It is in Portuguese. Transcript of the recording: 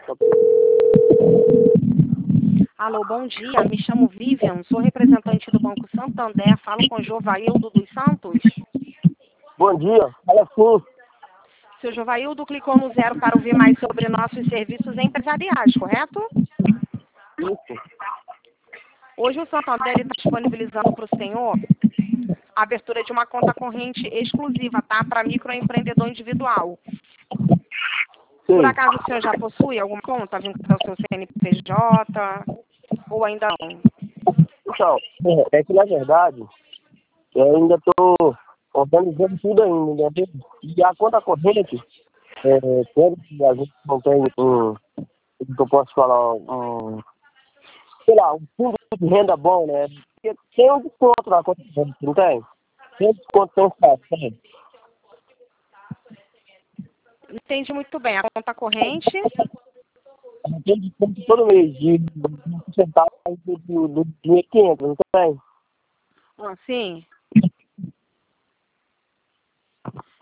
Alô, bom dia. Me chamo Vivian, sou representante do Banco Santander. Falo com Jovaildo dos Santos. Bom dia, fala sim. Seu Jovaildo clicou no 0 para ouvir mais sobre nossos serviços empresariais, correto? Isso. Hoje o Santander está disponibilizando para o senhor a abertura de uma conta corrente exclusiva, tá? Para microempreendedor individual. Sim. Por acaso o senhor já possui alguma conta vinculada ao seu CNPJ ou ainda não? Então, é que na verdade, eu ainda estou organizando tudo ainda, entendeu? E a conta corrente, quando a gente não tem o que eu posso falar, sei lá, um fundo de renda bom, né? Porque tem um desconto na conta corrente, não tem? Tem um desconto mensal, tem? Não entendi muito bem. A conta corrente, Tem desconto todo mês, de centavos do dinheiro que entra, não tem? sim.